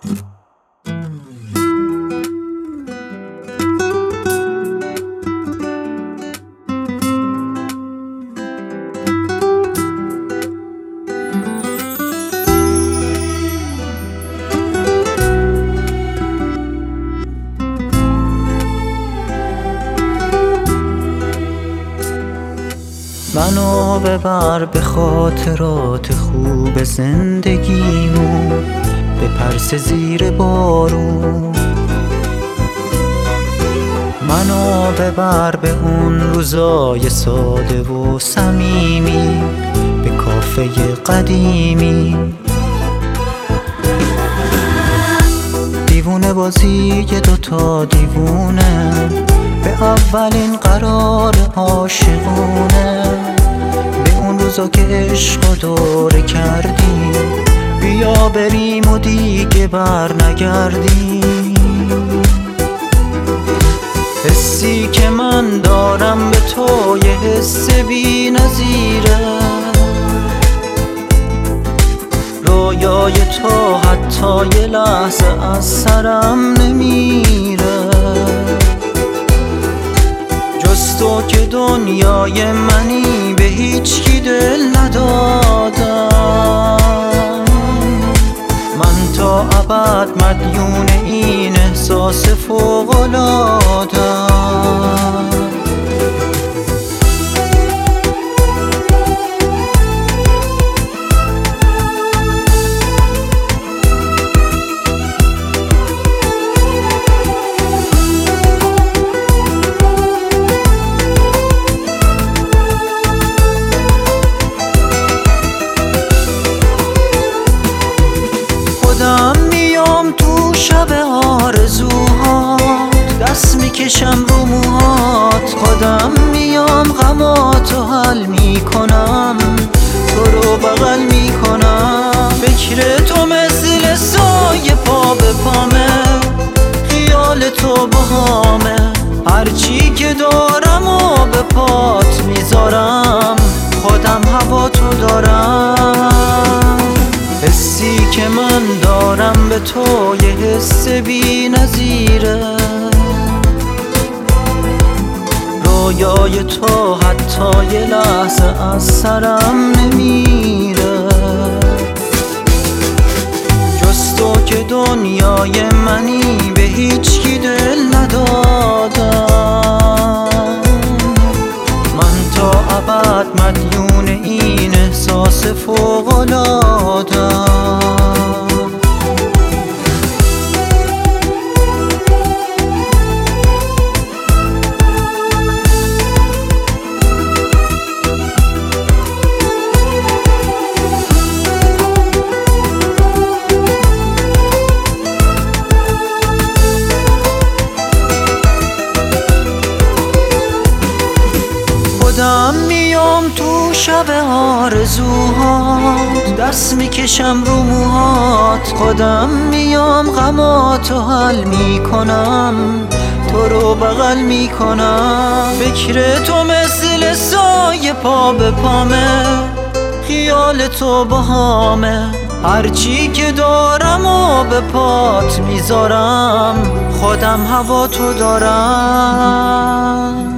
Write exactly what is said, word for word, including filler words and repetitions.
منو ببر به خاطرات خوب زندگیمون، به پرس زیر بارون. منو ببر به اون روزای ساده و صمیمی، به کافه قدیمی. دیوونه بازی دوتا دیوونه، به اولین قرار عاشقونه. به اون روزا که عشق و دوره کردیم، بیا بریم و دیگه بر نگردیم. حسی که من دارم به تو یه حس بی نظیره، رویای تو حتی یه لحظه از سرم نمیره. جز تو که دنیای منی، به هیچ کی دل ندادم. من تا ابد مدیون این احساس فوق‌العاده‌ام. خودم میام تو شب آرزوهات، دست میکشم رو موهات. خودم میام غماتو حل میکنم، تو رو بغل میکنم. فکر تو مثل سایه پا به پامه، خیال تو باهامه. هرچی که دارم و به پات میذارم، خودم هوا تو دارم. حسی که من دارم به تو یه حس بی نظیره، رویای تو حتی یه لحظه از سرم نمیره. جز تو که دنیای منی، به هیچ کی دل ندادم. من تا ابد مدیون این احساس فوق‌العاده‌ام. خودم میام تو شب آرزوهات، دست میکشم رو موهات. خودم میام غماتو حل میکنم، تو رو بغل میکنم. فکر تو مثل سایه پا به پامه، خیال تو باهامه. هرچی که دارم و به پات میذارم، خودم هوا تو دارم.